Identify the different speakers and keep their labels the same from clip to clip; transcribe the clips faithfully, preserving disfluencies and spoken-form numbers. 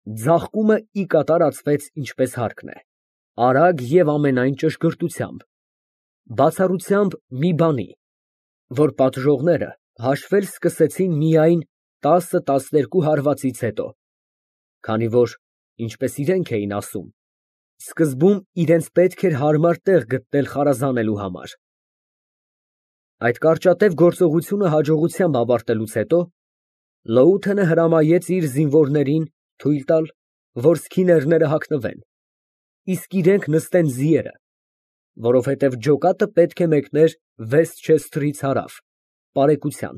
Speaker 1: Ձաղկումը ի կատարածվեց ինչպես հարկն է, արագ և ամենայն ճշգրտությամբ, բացառությամբ մի բանի, որ պատժողները հաշվել սկսեցին միայն տասը֊տասներկու հարվածից հետո, քանի որ, ինչպես իրենք էին ասում, սկզբում իրենց պետք էր հարմար տեղ գտնել խարազանելու համար։ Այդ կարճատև գործողությունը հաջողությամբ ավարտելուց հետո Լոութենը հրամայեց իր զինվորներին թույլ տալ, որ սքիներները հագնվեն, իսկ իրենք նստեն ձիերը, որովհետև ջոկատը պետք է մեկներ Վեսթչեսթրից հարավ, պարեկության։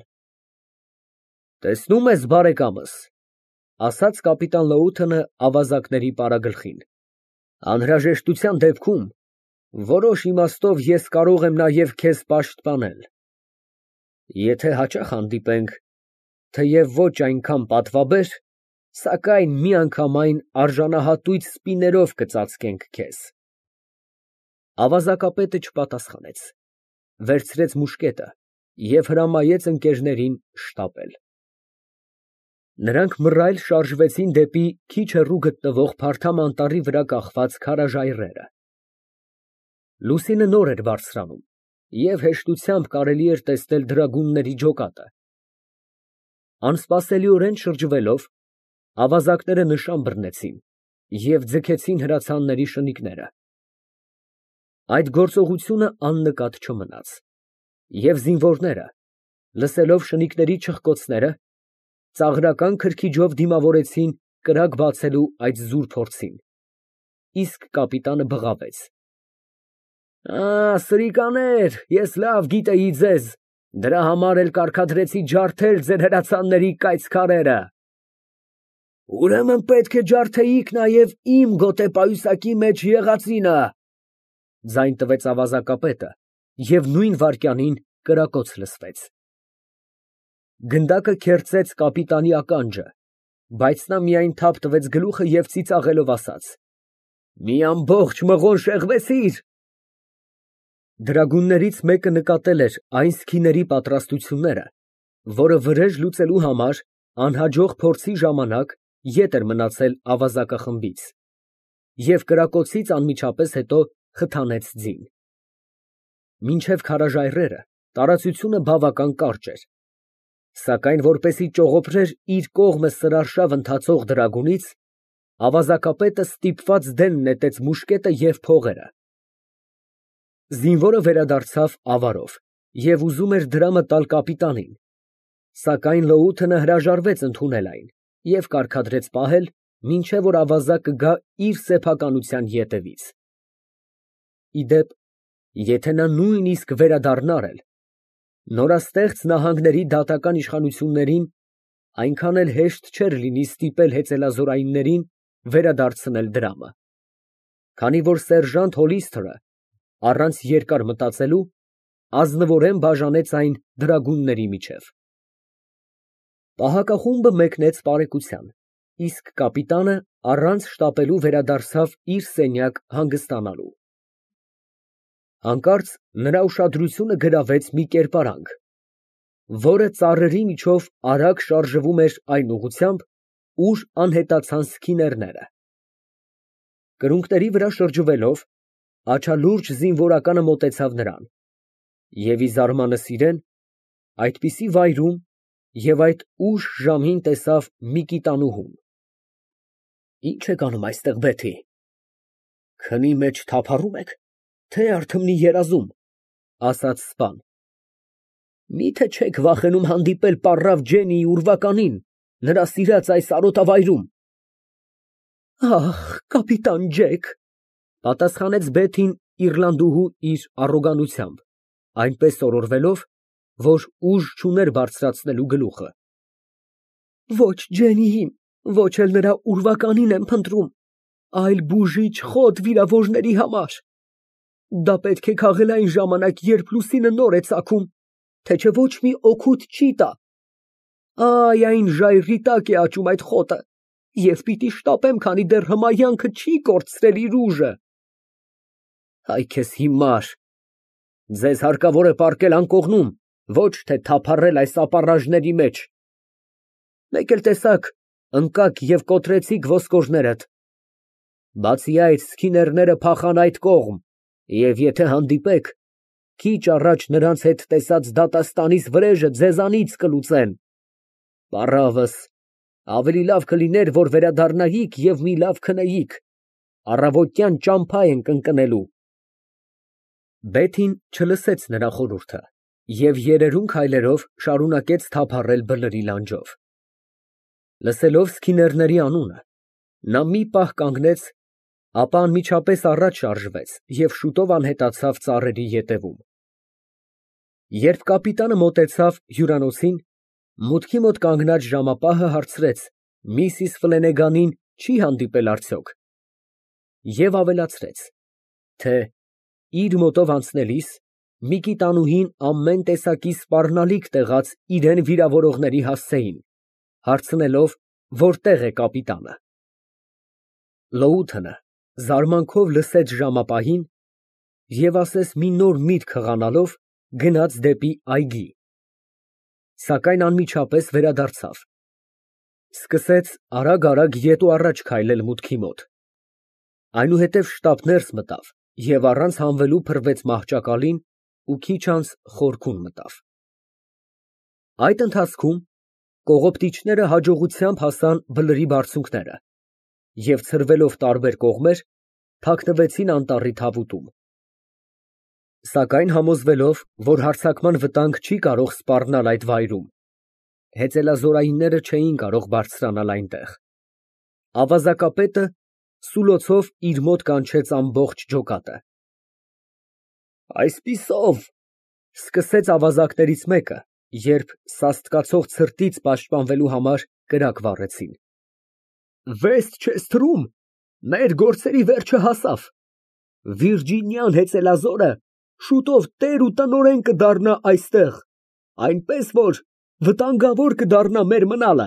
Speaker 1: «Տեսնում ես, բարեկամս, ֊ ասաց կապիտան Լոութենը ավազակների պարագլխին, ֊ անհրաժեշտության դեպքում որոշ իմաստով ես կարող եմ նաև քեզ պաշտպանել։ Եթե հաճախ հանդիպենք, թեև ոչ այնքան պատվաբեր, սակայն միանգամայն արժանահատույց սպիներով կծածկենք քեզ»։ Ավազակապետը չպատասխանեց, վերցրեց մուշկետը և հրամայեց ընկերներին շտապել։ Նրանք մռայլ շարժվեցին դեպի քիչ հեռու գտնվող փարթամ անտառի վրա կախված քարաժայռերը։ Լուսինը նոր էր բարձրանում, և հեշտությամբ կարելի էր տեսնել դրագունների ջոկատը։ Անսպասելիորեն շրջվելով, ավազակները նշան բռնեցին և ձգեցին հրացանների շնիկները։ Այդ գործողությունը աննկատ չմնաց, և զինվորները, լսելով շնիկների չխկոցները, ծաղրական քրքիջով դիմավորեցին կրակ բացելու այդ զուր փորձին, իսկ կապիտանը բղավեց. «Ա, սրիկաներ, ես լավ գիտեի ձեզ, դրա համար էլ կարգադրեցի ջարդել ձեր հրացանների կայծ քարերը»։ «Ուրեմն պետք է ջարդեիք նաև իմ գոտեպայուսակի մեջ եղածինը», ֊ ձայն տվեց ավազակապետը, և նույն վայրկյանին կրակոց լսվեց։ Գնդակը քերծեց կապիտանի ականջը, բայց նա միայն թափ տվեց գլուխը և ծիծաղելով ասաց. «Մի ամբողջ մղոն շեղվեցի՞ր»։ Դրագուններից մեկը նկատել էր այն սքիների պատրաստությունները, որը վրեժ լուծելու համար անհաջող փորձի ժամանակ ետ էր մնացել ավազակախմբից, և կրակոցից անմիջապես հետո խթանեց ձին։ Մինչև քարաժայռերը տարածությունը բավական կարճ էր, սակայն որպեսզի ճողոպրեր իր կողմը սրարշավ ընթացող դրագունից, ավազակապետը ստիպված դեն նետեց մուշկետը և փողերը։ Զինվորը վերադարձավ ավարով և ուզում էր դրամը տալ կապիտանին, սակայն Լոութենը հրաժարվեց ընդունել այն և կարգադրեց պահել, մինչև որ ավազակը գա իր սեփականության ետևից։ Ի դեպ, եթե նա նույնիսկ վերադառնար էլ, նորաստեղծ նահանգների դատական իշխանություններին այնքան էլ հեշտ չէր լինի ստիպել հեծելազորայիններին վերադարձնել դրամը, քանի որ սերժանտ Հոլիսթըրը, առանց երկար մտածելու, ազնվորեն բաժանեց այն դրագունների միջև։ Պահակախումբը մեկնեց պարեկության, իսկ կապիտանը առանց շտապելու վերադարձավ իր սենյակ հանգստանալու։ Հանկարծ նրա ուշադրությունը գրավեց մի կերպարանք, որը ծառերի միջով արագ շարժվում էր այն ուղղությամբ, ուր անհետացան սքիներները։ Կրունկների վրա շրջվելով, աչալուրջ զինվորականը մոտեցավ նրան և, ի զարմանս իրեն, այդպիսի վայրում և այդ ուշ ժամին տեսավ մի կիտանուհուն։ «Ի՞նչ եք անում այստեղ, Բեթի, քնի մեջ թափառո՞ւմ եք, թե արթմնի երազում», ֊ ասաց սպան։ «Մի՞թե չեք վախենում հանդիպել պառավ Ջենիի ուրվականին նրա սիրած այս արոտավայրում»։ «Ախ, կապիտան Ջեք, ֊ պատասխանեց Բեթին իռլանդուհու իր առոգանությամբ, այնպես օրորվելով, որ ուժ չուներ բարձրացնելու գլուխը, ֊ ոչ Ջենիին, ոչ էլ նրա ուրվականին եմ փնտրում, այլ բուժիչ խոտ վիրավորների համար։ Դա պետք է քաղել այն ժամանակ, երբ լուսինը նոր է ծագում, թե չէ ոչ մի օգուտ չի տա։ Այ, այն ժայռի տակ է աճում այդ խոտը, և պիտի շտապեմ, քանի դեռ հմայանքը չի կորցրել իր ուժը»։ «Այ քեզ հիմար, ձեզ հարկավոր է պառկել անկողնում, ոչ թե թափառել այս ապառաժների մեջ։ Մեկ էլ տեսաք, ընկաք և կոտրեցիք ոսկորներդ։ Բացի այդ, սքիներները փախան այդ կողմ, և եթե հանդիպեք, քիչ առաջ նրանց հետ տեսած դատաստանիս վրեժը ձեզանից կլուծեն։ Պառավս, ավելի լավ կլիներ, որ վերադառնայիք և մի լավ քնեիք, առավոտյան ճամփա ենք ընկնելու։ Բեթին չլսեց նրա խորհուրդը և երերուն քայլերով շարունակեց թափառել բլրի լանջով։ Լսելով սքիներների անունը, նա մի պահ կանգնեց, ապա անմիջապես առաջ շարժվեց և շուտով անհետացավ ծառերի ետևում։ Երբ կապիտանը մոտեցավ հյուրանոցին, մուտքի մոտ կանգնած ժամապահը հարցրեց միսիս Ֆլենեգանին չի հանդիպել արդյոք, և ավելացրեց, թե իր մոտով անցնելիս Միկիտանուհին ամեն տեսակի սպառնալիք տեղաց իրան վիրավորողների հասցեին, հարցնելով որտեղ է կապիտանը։ Լոութենը զարմանքով լսեց ժամապահին և ասես մի նոր միտք հղանալով գնաց դեպի այգի, սակայն անմիջապես վերադարձավ, սկսեց արագ֊արագ ետ ու առաջ քայլել մուտքի մոտ, այնուհետև շտապ ներս մտավ և առանց հանվելու փռվեց մահճակալին ու քիչ անց խորքում մտավ։ Այդ ընթացքում կողոպտիչները հաջողությամբ հասան բլրի բարձունքները և ցրվելով տարբեր կողմեր, թաքնվեցին անտառի թավուտում, սակայն համոզվելով, որ հարձակման վտանգ չի կարող սպառնալ այդ վայրում, հեծելազորայինները չէին կարող բարձրանալ այնտեղ, ավազակապետը սուլոցով իր մոտ կանչեց ամբողջ ջոկատը։ Այսպիսով, սկսեց ավազակներից մեկը, երբ սաստկացող ցրտից պաշտպանվելու համար կրակ վառեցին, վեստ չես թռում, մեր գործերի վերջը հասավ, Վիրջինիան հեծելազորը շուտով տեր ու տնօրեն կդառնա այստեղ, այնպես որ վտանգավոր կդառնա մեր մնալը։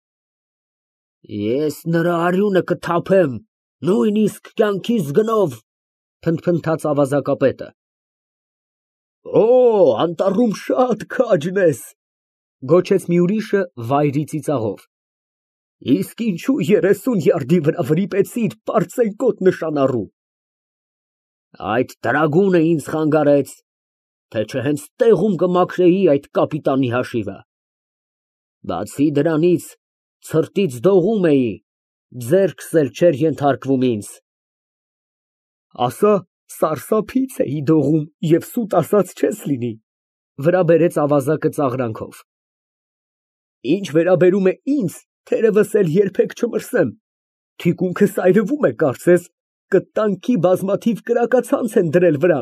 Speaker 1: Ես նրա արյունը կթափեմ, նույնիսկ կյանքիս գնով, փնթփնթաց ավազակապետը։ Օ, անտառում շատ քաջն ես, գոչեց մի ուրիշը վայրի ծիծաղով, իսկ ինչու երեսուն յարդի վրա վրիպեցիր պարծենկոտ նշանառու։ Այդ տրագունը ինձ խանգարեց, թե չէ հենց տեղում կմաքրեի այդ կապիտանի հաշիվը։ Բացի դրանից, ցրտից դողում էի, ձեռքս էլ չէր ենթարկվում ինձ։ Ասա, սարսափից էի դողում և սուտ ասած չես լինի, վրա բերեց ավազակը ծաղրանքով։ Ինչ վերաբերում է ինձ, թերևս էլ երբեք չմրսեմ, թիկունքս այրվում է կարծես, կտանքի բազմաթիվ կրակացանց են դրել վրան։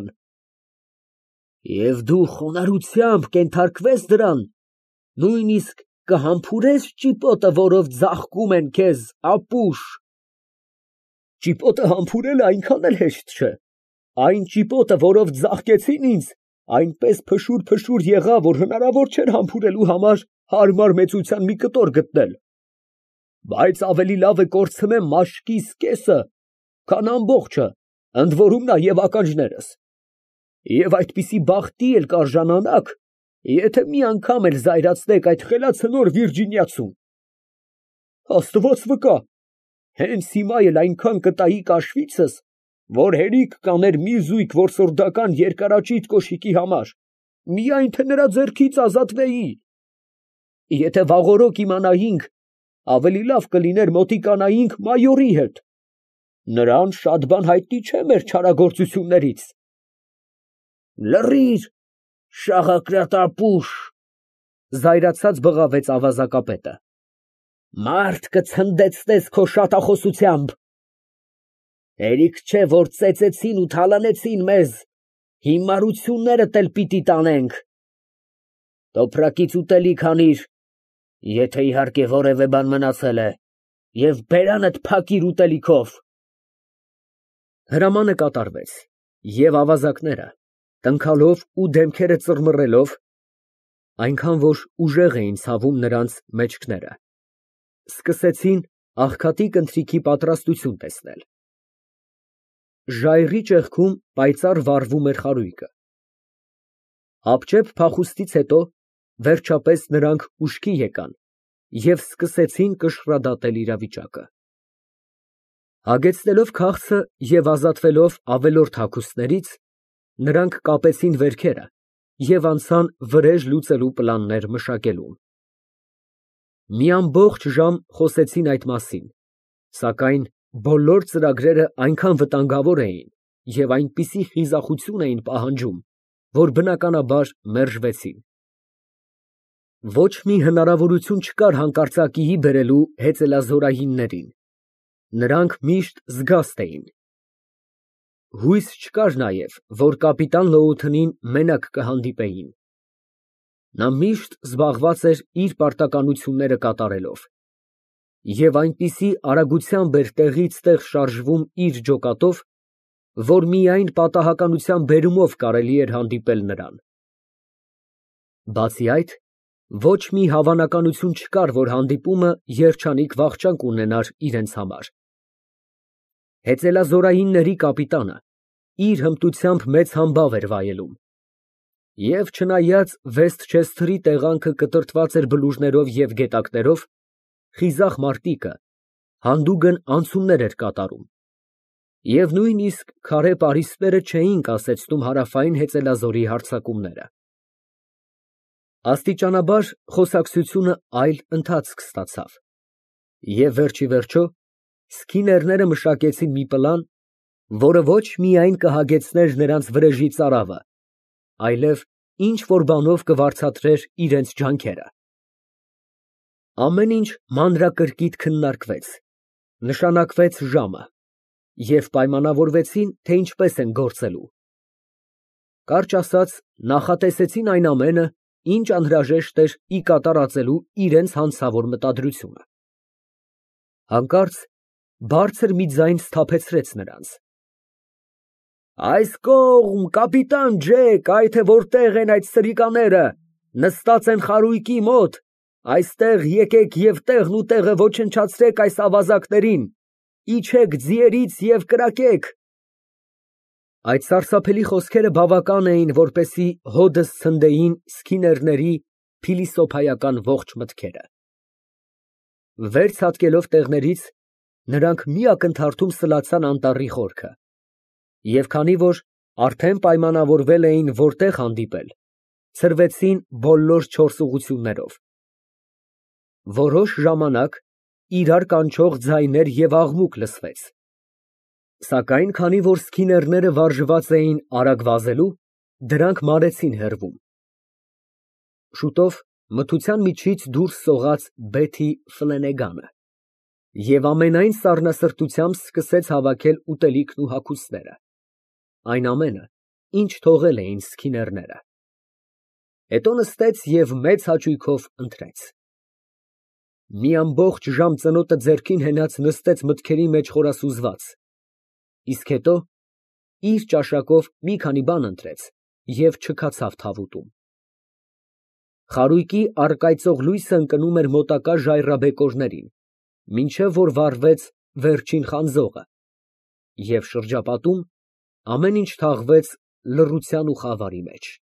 Speaker 1: Եվ դու խոնարհությամբ կենթարկվես դրան, նույնիսկ կհամբուրես ճիպոտը, որով ձաղկում են քեզ, ապուշ։ Ճիպոտը համբուրելը այնքան էլ հեշտ չէ, այն ճիպոտը, որով ձաղկեցին ինձ, այնպես փշուր֊փշուր եղավ, որ հնարավոր չէր համբուրելու համար հարմար մեծության մի կտոր գտնել, բայց ավելի լավ է կորցնեմ մաշկիս կեսը, քան ամբողջը, ընդ որում նաև ականջներս, և այդպիսի բախտի էլ կարժանանաք, եթե մի անգամ էլ զայրացնեք այդ խելացնոր Վիրջինիացուն։ Աստված վկա, հենց հիմա էլ այնքան կտայի կաշվիցս, որ հերիք կաներ մի զույգ որսորդական երկարաճիտ կոշիկի համար, միայն թե նրա ձեռքից ազատվեի։ Եթե վաղօրոք իմանայինք, ավելի լավ կլիներ մոտիկանայինք մայորի հետ, նրան շատ բան հայտնի չէ մեր չարագործություններից։ Լռիր, շաղակրատ ապուշ, զայրացած բղավեց ավազակապետը, մարդ կցնդեցնես քո շատախոսությամբ։ Հերիք չէ, որ ծեծեցին ու թալանեցին մեզ, հիմարություններդ էլ պիտի տանենք։ Տոպրակից ուտելիք հանիր, եթե իհարկե որևէ բան մնացել է, և բերանդ փակիր ուտելիքով։ Հրամանը կատարվեց, և ավազակները, տնքալով ու դեմքերը ծռմռելով, այնքան որ ուժեղ էին ցավում նրանց մեջքները, սկսեցին աղքատիկ ընթրիքի պատրաստություն տեսնել։ Ժայռի ճեղքում պայծառ վառվում էր խարույկը։ Հապճեպ փախուստից հետո, վերջապես նրանք ուշքի եկան և սկսեցին կշռադատել իրավիճակը։ Հագեցնելով քաղցը և ազատվելով ավելորդ հագուստներից, նրանք կապեցին վերքերը և անցան վրեժ լուծելու պլաններ մշակելուն։ Մի ամբողջ ժամ խոսեցին այդ մասին, սակայն բոլոր ծրագրերը այնքան վտանգավոր էին և այնպիսի խիզախություն էին պահանջում, որ բնականաբար մերժվեցին։ Ոչ մի հնարավորություն չկար հանկարծակիի բերելու հեծելազորայիններին, նրանք միշտ զգաստ էին։ Հույս չկար նաև, որ կապիտան Լոութընին մենակ կհանդիպեին։ Նա միշտ զբաղված էր իր պարտականությունները կատարելով և այնպիսի արագությամբ էր տեղից տեղ շարժվում իր ջոկատով, որ միայն պատահականության բերումով կարելի էր հանդիպել նրան։ Բացի այդ, ոչ մի հավանականություն չկար, որ հանդիպումը երջանիկ վախճան կունենար իրենց համար։ Հեծելազորայինների կապիտանը իր հմտությամբ մեծ համբավ էր վայելում, և չնայած Վեսթչեսթերի տեղանքը կտրտված էր բլուրներով և գետակներով, խիզախ մարտիկը հանդուգն անցումներ էր կատարում, և նույնիսկ քարե պարիսպները չէին կասեցնում հարավային հեծելազորի հարձակումները։ Աստիճանաբար խոսակցությունը այլ ընթացք ստացավ, և վերջիվերջո սքիներները մշակեցին մի պլան, որը ոչ միայն կհագեցներ նրանց վրեժի ծարավը, այլև ինչ֊որ բանով կվարձատրեր իրենց ջանքերը։ Ամեն ինչ մանրակրկիտ քննարկվեց, նշանակվեց ժամը և պայմանավորվեցին, թե ինչպես են գործելու։ Կարճ ասած, նախատեսեցին այն ամենը, ինչ անհրաժեշտ էր ի կատարածելու իրենց հանցավոր մտադրությունը։ Հանկարծ բարձր մի ձայն սթափեցրեց նրանց։ «Այս կողմ, կապիտան Ջեք, այ թե որտեղ են այդ սրիկաները, նստած են խարույկի մոտ, այստեղ եկեք և տեղն ու տեղը ոչնչացրեք այս ավազակներին, իջեք ձիերից և կրակեք»։ Այդ սարսափելի խոսքերը բավական էին, որպեսզի հօդս ցնդեին սքիներների փիլիսոփայական ողջ մտքերը։ Վեր ցատկելով տեղներից, նրանք մի ակնթարթում սլացան անտառի խորքը, և քանի որ արդեն պայմանավորվել էին որտեղ հանդիպել, ցրվեցին բոլոր չորս ուղղություններով։ Որոշ ժամանակ իրար կանչող ձայներ և աղմուկ լսվեց, սակայն քանի որ սքիներները վարժված էին արագ վազելու, դրանք մանեցին հեռվում։ Շուտով մթության միջից դուրս սողաց Բեթի Ֆլենեգանը և ամենայն սառնասրտությամբ սկսեց հավաքել ուտելիքն ու հագուստները, այն ամենը, ինչ թողել էին սքիներները։ Հետո նստեց և մեծ հաճույքով ընթրեց։ Մի ամբողջ ժամ ծնոտը ձեռքին հենած նստեց մտքերի մեջ խորասուզված, իսկ հետո իր ճաշակով մի քանի բան ընտրեց և չքացավ թավուտում։ Խարույկի առկայծող լույսը ընկնում էր մոտակա ժայռաբեկորներին, մինչև որ վառվեց վերջին խանձողը, և շրջապատում ամեն ինչ թաղվեց լռության ու խավարի մեջ։